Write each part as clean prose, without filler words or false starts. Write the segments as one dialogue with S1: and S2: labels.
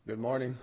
S1: Good morning.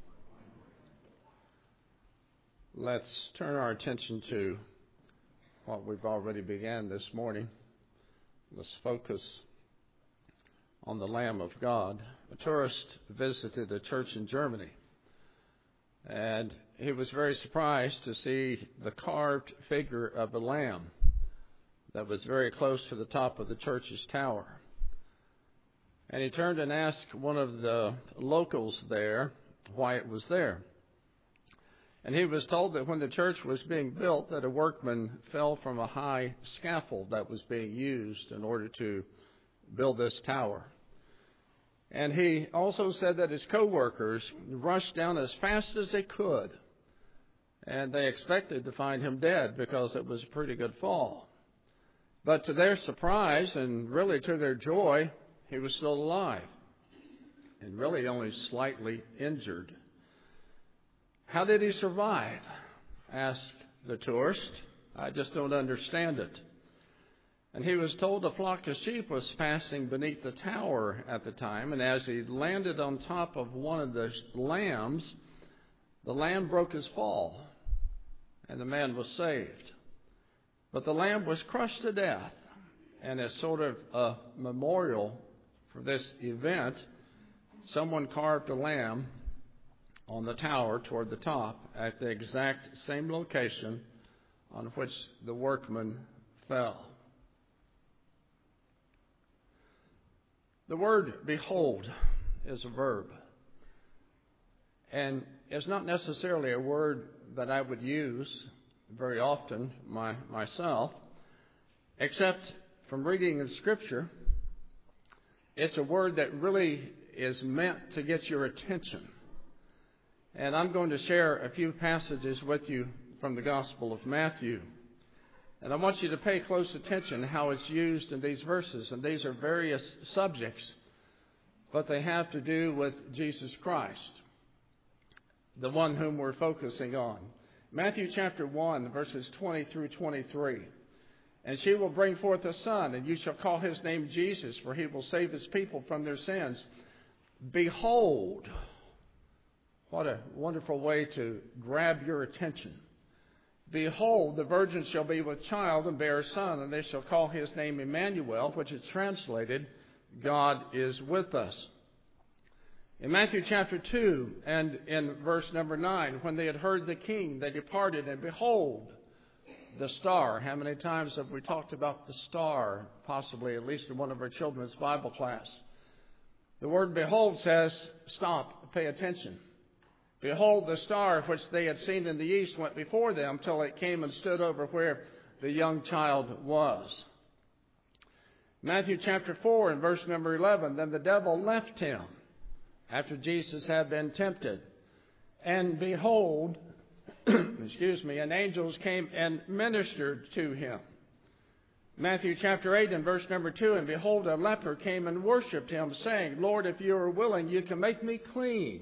S1: Let's turn our attention to what we've already began this morning. Let's focus on the Lamb of God. A tourist visited a church in Germany, and he was very surprised to see the carved figure of a lamb that was very close to the top of the church's tower. And he turned and asked one of the locals there why it was there. And he was told that when the church was being built, that a workman fell from a high scaffold that was being used in order to build this tower. And he also said that his co-workers rushed down as fast as they could, and they expected to find him dead because it was a pretty good fall. But to their surprise, and really to their joy, he was still alive and really only slightly injured. How did he survive? Asked the tourist. I just don't understand it. And he was told a flock of sheep was passing beneath the tower at the time, and as he landed on top of one of the lambs, the lamb broke his fall, and the man was saved. But the lamb was crushed to death, and as sort of a memorial for this event, someone carved a lamb on the tower toward the top at the exact same location on which the workman fell. The word behold is a verb, and it's not necessarily a word that I would use very often myself, except from reading in Scripture. It's a word that really is meant to get your attention. And I'm going to share a few passages with you from the Gospel of Matthew. And I want you to pay close attention to how it's used in these verses. And these are various subjects, but they have to do with Jesus Christ, the one whom we're focusing on. Matthew chapter 1, verses 20 through 23. And she will bring forth a son, and you shall call his name Jesus, for he will save his people from their sins. Behold, what a wonderful way to grab your attention. Behold, the virgin shall be with child and bear a son, and they shall call his name Emmanuel, which is translated, God is with us. In Matthew chapter 2 and in verse number 9, when they had heard the king, they departed, and behold, the star. How many times have we talked about the star, possibly at least in one of our children's Bible class? The word behold says, stop, pay attention. Behold, the star which they had seen in the east went before them till it came and stood over where the young child was. Matthew chapter 4 and verse number 11, then the devil left him after Jesus had been tempted. And behold, and angels came and ministered to him. Matthew chapter 8 and verse number 2, and behold, a leper came and worshipped him, saying, Lord, if you are willing, you can make me clean.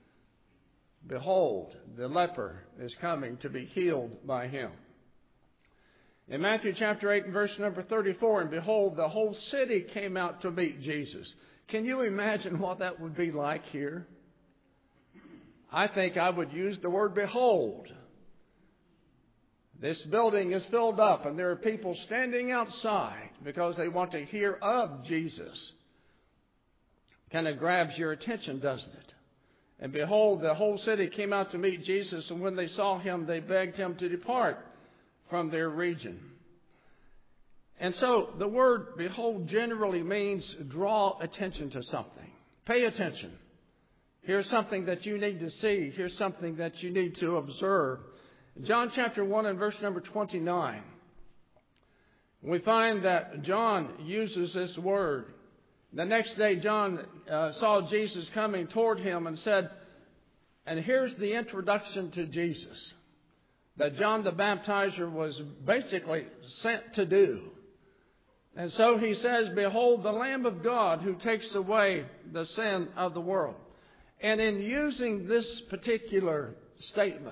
S1: Behold, the leper is coming to be healed by him. In Matthew chapter 8 and verse number 34, and behold, the whole city came out to meet Jesus. Can you imagine what that would be like here? I think I would use the word behold. This building is filled up, and there are people standing outside because they want to hear of Jesus. Kind of grabs your attention, doesn't it? And behold, the whole city came out to meet Jesus, and when they saw him, they begged him to depart from their region. And so the word behold generally means draw attention to something. Pay attention. Here's something that you need to see. Here's something that you need to observe. John chapter 1 and verse number 29. We find that John uses this word. The next day, John saw Jesus coming toward him and said, and here's the introduction to Jesus that John the Baptizer was basically sent to do. And so he says, behold, the Lamb of God who takes away the sin of the world. And in using this particular statement,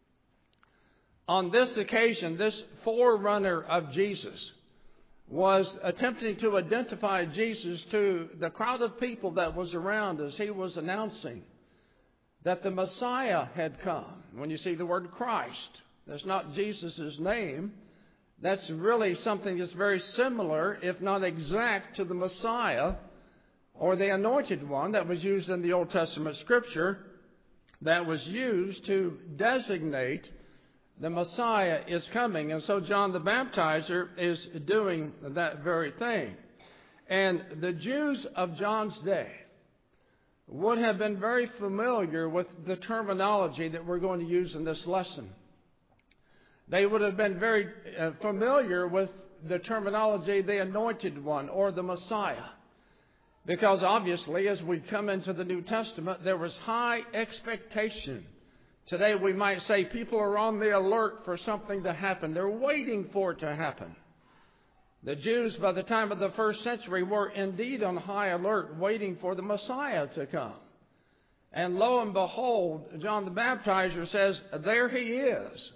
S1: on this occasion, this forerunner of Jesus was attempting to identify Jesus to the crowd of people that was around as he was announcing that the Messiah had come. When you see the word Christ, that's not Jesus' name. That's really something that's very similar, if not exact, to the Messiah or the Anointed One that was used in the Old Testament Scripture, that was used to designate the Messiah is coming. And so John the Baptizer is doing that very thing. And the Jews of John's day would have been very familiar with the terminology that we're going to use in this lesson. They would have been very familiar with the terminology, the Anointed One or the Messiah. Because obviously, as we come into the New Testament, there was high expectation. Today we might say people are on the alert for something to happen. They're waiting for it to happen. The Jews, by the time of the first century, were indeed on high alert, waiting for the Messiah to come. And lo and behold, John the Baptizer says, there he is.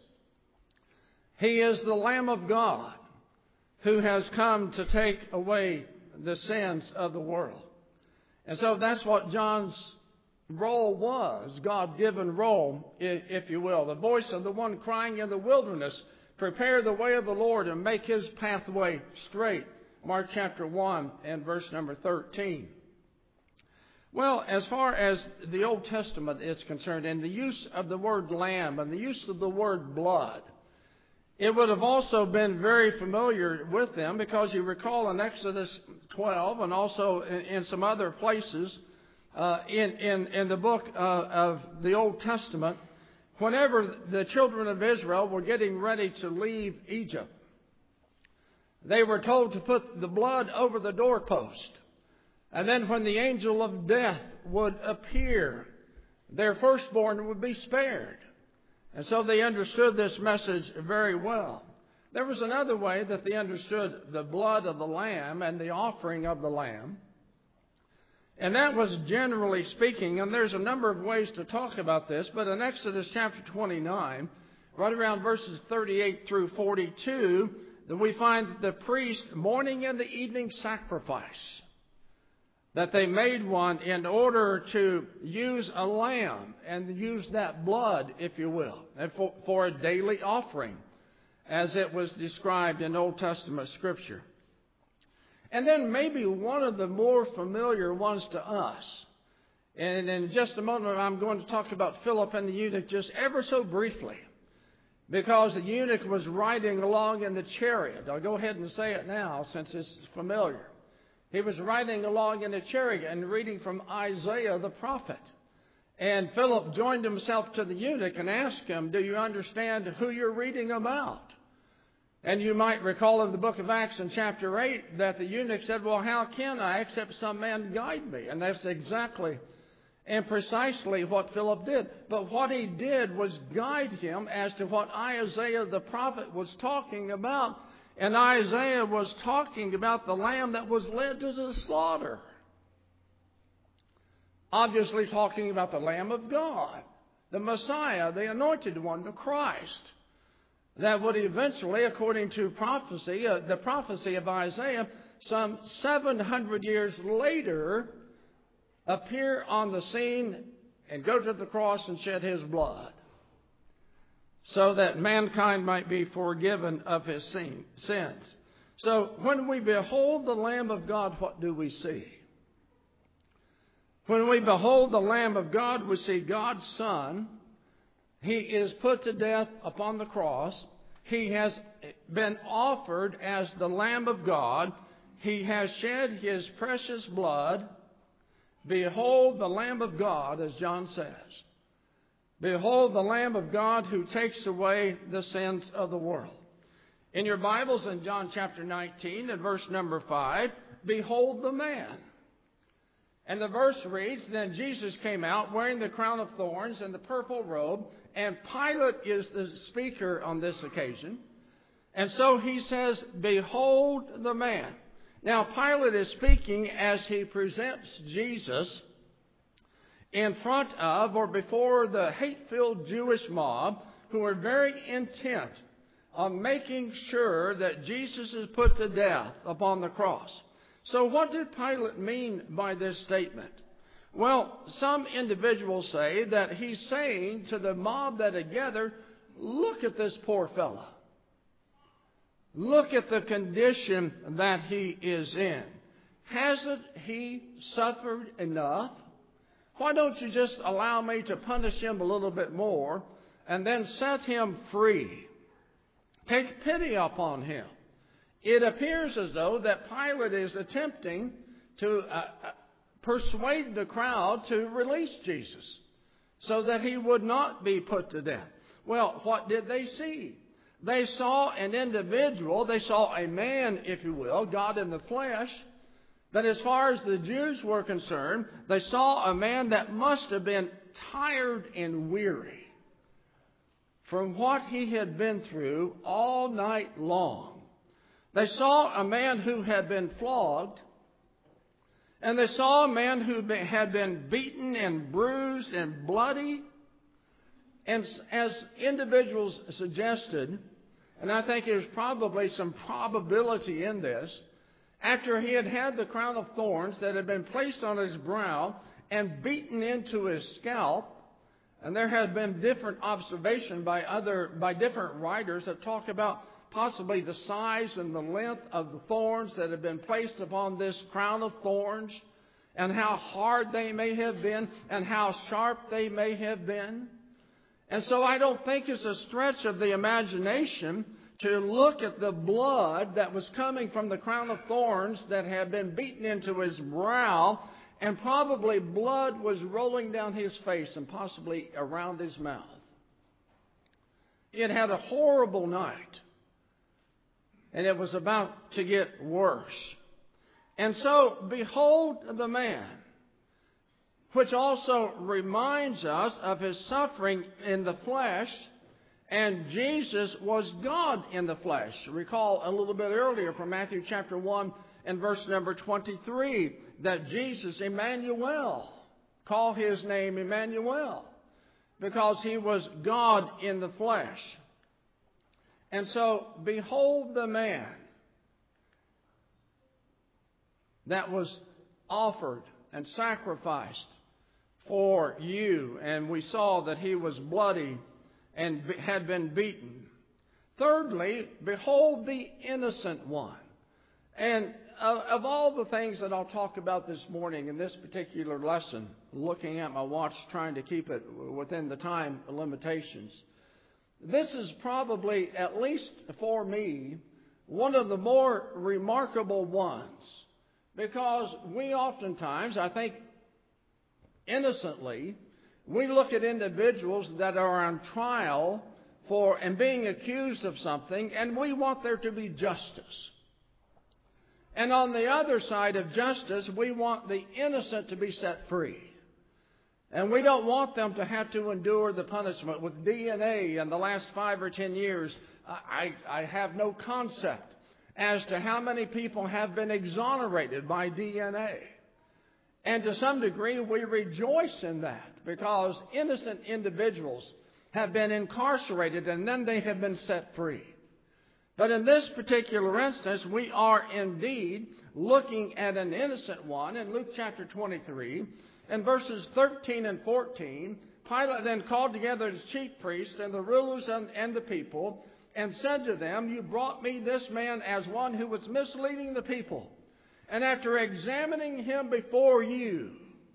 S1: He is the Lamb of God who has come to take away the sins of the world. And so that's what John's role was, God-given role, if you will. The voice of the one crying in the wilderness, prepare the way of the Lord and make his pathway straight. Mark chapter 1 and verse number 13. Well, as far as the Old Testament is concerned, and the use of the word lamb and the use of the word blood, it would have also been very familiar with them, because you recall in Exodus 12 and also in some other places in the book of the Old Testament, whenever the children of Israel were getting ready to leave Egypt, they were told to put the blood over the doorpost. And then when the angel of death would appear, their firstborn would be spared. And so they understood this message very well. There was another way that they understood the blood of the lamb and the offering of the lamb. And that was, generally speaking, and there's a number of ways to talk about this, but in Exodus chapter 29, right around verses 38 through 42, that we find the priest morning and the evening sacrifice, that they made one in order to use a lamb and use that blood, if you will, and for a daily offering, as it was described in Old Testament Scripture. And then maybe one of the more familiar ones to us, and in just a moment I'm going to talk about Philip and the eunuch just ever so briefly, because the eunuch was riding along in the chariot. I'll go ahead and say it now since it's familiar. He was riding along in a chariot and reading from Isaiah the prophet. And Philip joined himself to the eunuch and asked him, do you understand who you're reading about? And you might recall in the book of Acts in chapter 8 that the eunuch said, well, how can I except some man guide me? And that's exactly and precisely what Philip did. But what he did was guide him as to what Isaiah the prophet was talking about. And Isaiah was talking about the lamb that was led to the slaughter. Obviously talking about the Lamb of God, the Messiah, the Anointed One, the Christ, that would eventually, according to prophecy, the prophecy of Isaiah, some 700 years later, appear on the scene and go to the cross and shed his blood, so that mankind might be forgiven of his sins. So when we behold the Lamb of God, what do we see? When we behold the Lamb of God, we see God's Son. He is put to death upon the cross. He has been offered as the Lamb of God. He has shed his precious blood. Behold the Lamb of God, as John says. Behold the Lamb of God who takes away the sins of the world. In your Bibles, in John chapter 19 and verse number 5, behold the man. And the verse reads, then Jesus came out wearing the crown of thorns and the purple robe, and Pilate is the speaker on this occasion. And so he says, behold the man. Now Pilate is speaking as he presents Jesus in front of or before the hate-filled Jewish mob who are very intent on making sure that Jesus is put to death upon the cross. So what did Pilate mean by this statement? Well, some individuals say that he's saying to the mob that had gathered, look at this poor fellow. Look at the condition that he is in. Hasn't he suffered enough? Why don't you just allow me to punish him a little bit more and then set him free? Take pity upon him. It appears as though that Pilate is attempting to persuade the crowd to release Jesus so that he would not be put to death. Well, what did they see? They saw an individual, they saw a man, if you will, God in the flesh. But as far as the Jews were concerned, they saw a man that must have been tired and weary from what he had been through all night long. They saw a man who had been flogged, and they saw a man who had been beaten and bruised and bloody. And as individuals suggested, and I think there's probably some probability in this, after he had had the crown of thorns that had been placed on his brow and beaten into his scalp, and there has been different observation by different writers that talk about possibly the size and the length of the thorns that have been placed upon this crown of thorns, and how hard they may have been, and how sharp they may have been. And so I don't think it's a stretch of the imagination to look at the blood that was coming from the crown of thorns that had been beaten into his brow, and probably blood was rolling down his face and possibly around his mouth. It had a horrible night, and it was about to get worse. And so, behold the man, which also reminds us of his suffering in the flesh, and Jesus was God in the flesh. Recall a little bit earlier from Matthew chapter 1 and verse number 23 that Jesus, Emmanuel, call his name Emmanuel, because he was God in the flesh. And so, behold the man that was offered and sacrificed for you. And we saw that he was bloody and had been beaten. Thirdly, behold the innocent one. And of all the things that I'll talk about this morning in this particular lesson, looking at my watch, trying to keep it within the time limitations, this is probably, at least for me, one of the more remarkable ones. Because we oftentimes, I think innocently, we look at individuals that are on trial for and being accused of something, and we want there to be justice. And on the other side of justice, we want the innocent to be set free. And we don't want them to have to endure the punishment. With DNA in the last 5 or 10 years, I have no concept as to how many people have been exonerated by DNA. And to some degree, we rejoice in that because innocent individuals have been incarcerated and then they have been set free. But in this particular instance, we are indeed looking at an innocent one. In Luke chapter 23, in verses 13 and 14, Pilate then called together his chief priests and the rulers and the people and said to them, "You brought me this man as one who was misleading the people. And after examining him before you,"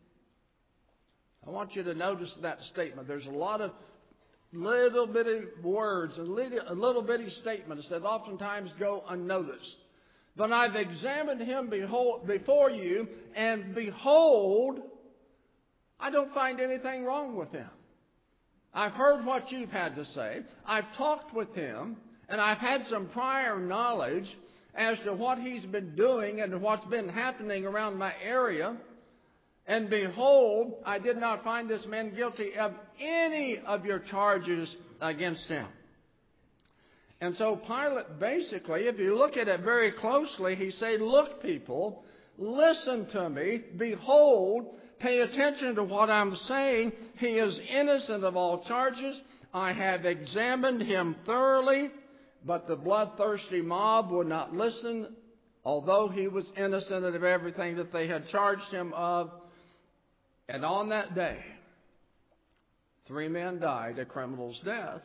S1: I want you to notice that statement. There's a lot of little bitty words and little bitty statements that oftentimes go unnoticed. "But I've examined him before you, and behold, I don't find anything wrong with him. I've heard what you've had to say. I've talked with him, and I've had some prior knowledge as to what he's been doing and what's been happening around my area. And behold, I did not find this man guilty of any of your charges against him." And so Pilate basically, if you look at it very closely, he said, "Look, people, listen to me. Behold, pay attention to what I'm saying. He is innocent of all charges. I have examined him thoroughly." But the bloodthirsty mob would not listen, although he was innocent of everything that they had charged him of. And on that day, 3 men died a criminal's death,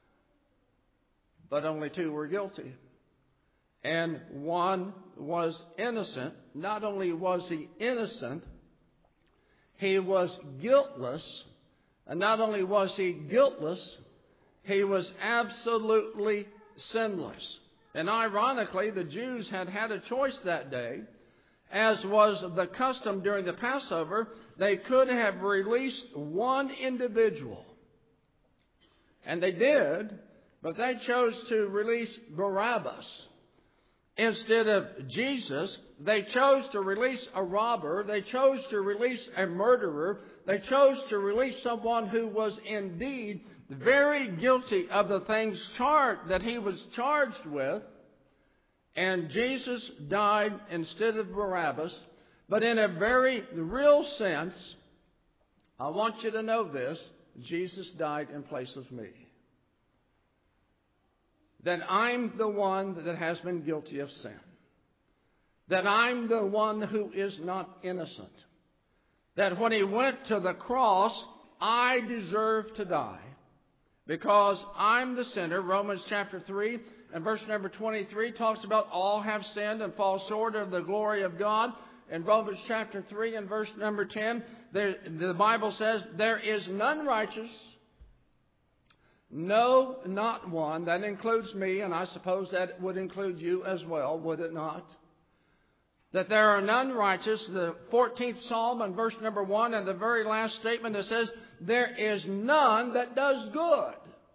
S1: but only 2 were guilty. And 1 was innocent. Not only was he innocent, he was guiltless. And not only was he guiltless, he was absolutely sinless. And ironically, the Jews had a choice that day. As was the custom during the Passover, they could have released 1 individual. And they did, but they chose to release Barabbas. Instead of Jesus, they chose to release a robber. They chose to release a murderer. They chose to release someone who was indeed very guilty of the things that he was charged with. And Jesus died instead of Barabbas. But in a very real sense, I want you to know this, Jesus died in place of me. That I'm the one that has been guilty of sin. That I'm the one who is not innocent. That when he went to the cross, I deserve to die. Because I'm the sinner. Romans chapter 3 and verse number 23 talks about all have sinned and fall short of the glory of God. In Romans chapter 3 and verse number 10, the Bible says, there is none righteous. No, not one. That includes me, and I suppose that would include you as well, would it not? That there are none righteous. The 14th Psalm and verse number 1 and the very last statement that says, there is none that does good.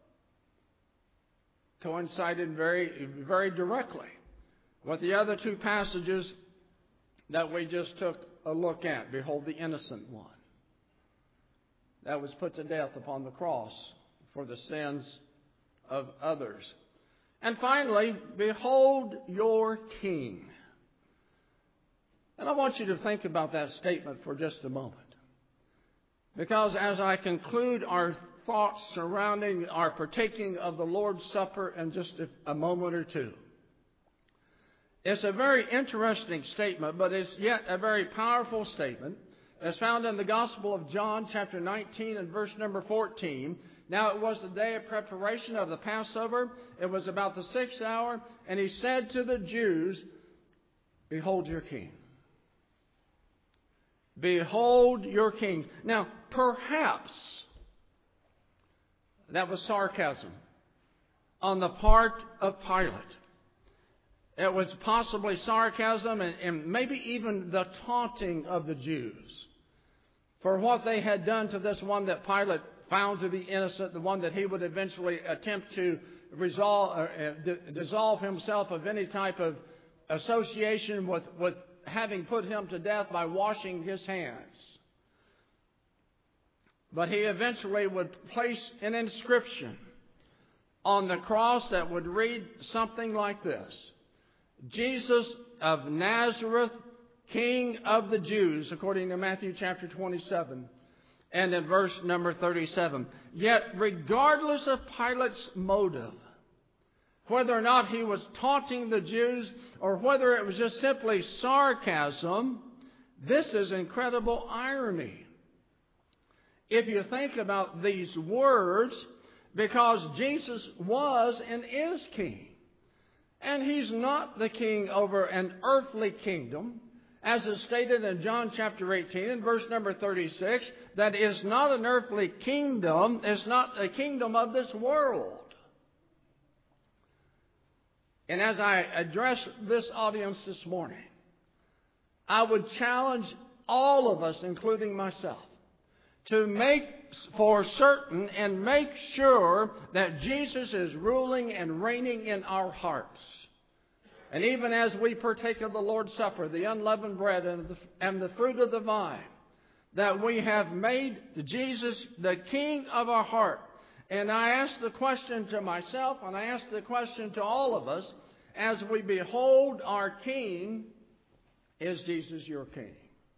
S1: Coincided very, very directly with the other 2 passages that we just took a look at. Behold the innocent one that was put to death upon the cross for the sins of others. And finally, behold your King. And I want you to think about that statement for just a moment. Because as I conclude our thoughts surrounding our partaking of the Lord's Supper in just a moment or two, it's a very interesting statement, but it's yet a very powerful statement. It's found in the Gospel of John, chapter 19 and verse number 14. Now it was the day of preparation of the Passover. It was about the 6th hour. And he said to the Jews, behold your King. Behold your King. Now, perhaps that was sarcasm on the part of Pilate. It was possibly sarcasm and maybe even the taunting of the Jews for what they had done to this one that Pilate found to be innocent, the one that he would eventually attempt to dissolve himself of any type of association with having put him to death by washing his hands. But he eventually would place an inscription on the cross that would read something like this: Jesus of Nazareth, King of the Jews, according to Matthew chapter 27 and in verse number 37. Yet regardless of Pilate's motive, whether or not he was taunting the Jews or whether it was just simply sarcasm, this is incredible irony. If you think about these words, because Jesus was and is king. And he's not the king over an earthly kingdom, as is stated in John chapter 18 and verse number 36, that is not an earthly kingdom, it's not a kingdom of this world. And as I address this audience this morning, I would challenge all of us, including myself, to make for certain and make sure that Jesus is ruling and reigning in our hearts. And even as we partake of the Lord's Supper, the unleavened bread and the fruit of the vine, that we have made Jesus the King of our heart. And I ask the question to myself, and I ask the question to all of us, as we behold our King, is Jesus your King?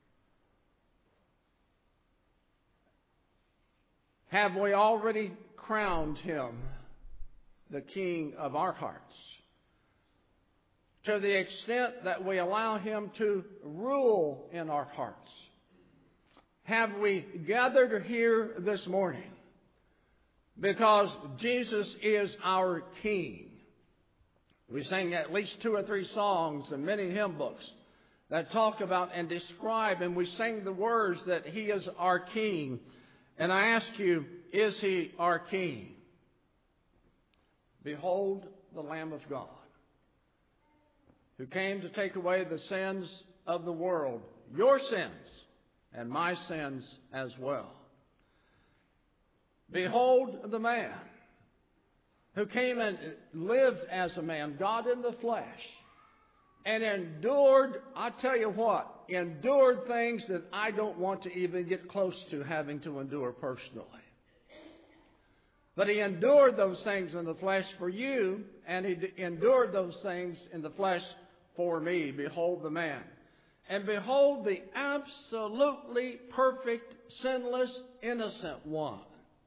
S1: Have we already crowned him the King of our hearts? To the extent that we allow him to rule in our hearts. have we gathered here this morning because Jesus is our King. We sang at least 2 or 3 songs and many hymn books that talk about and describe, and we sing the words that He is our King. And I ask you, is He our King? Behold the Lamb of God, who came to take away the sins of the world, your sins and my sins as well. Behold the man who came and lived as a man, God in the flesh, and endured, I tell you what, endured things that I don't want to even get close to having to endure personally. But He endured those things in the flesh for you, and He endured those things in the flesh for me. Behold the man. And behold the absolutely perfect, sinless, innocent one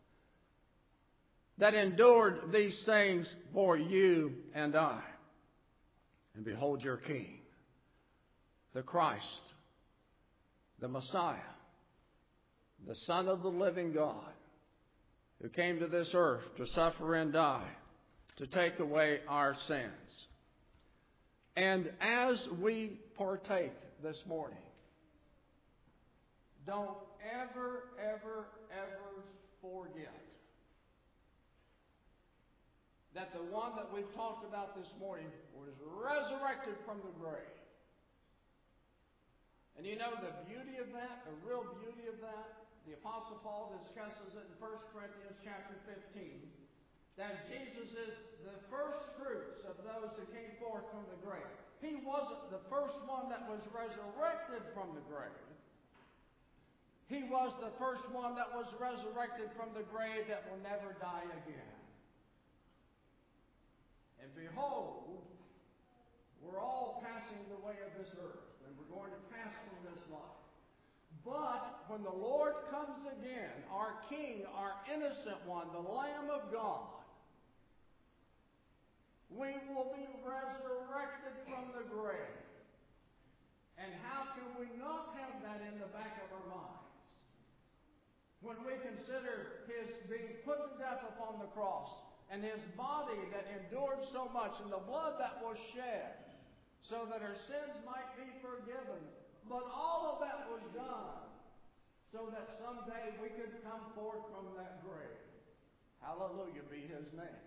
S1: that endured these things for you and I. And behold your King, the Christ, the Messiah, the Son of the living God, who came to this earth to suffer and die, to take away our sins. And as we partake this morning, don't ever, ever, ever forget that the one that we've talked about this morning was resurrected from the grave. And you know the beauty of that, the real beauty of that? The Apostle Paul discusses it in 1 Corinthians chapter 15, that Jesus is the first fruits of those who came forth from the grave. He wasn't the first one that was resurrected from the grave. He was the first one that was resurrected from the grave that will never die again. And behold, we're all passing the way of this earth, and we're going to pass from this life. But when the Lord comes again, our King, our innocent one, the Lamb of God, we will be resurrected from the grave. And how can we not have that in the back of our minds? When we consider His being put to death upon the cross, and His body that endured so much, and the blood that was shed, so that our sins might be forgiven. But all of that was done so that someday we could come forth from that grave. Hallelujah be His name.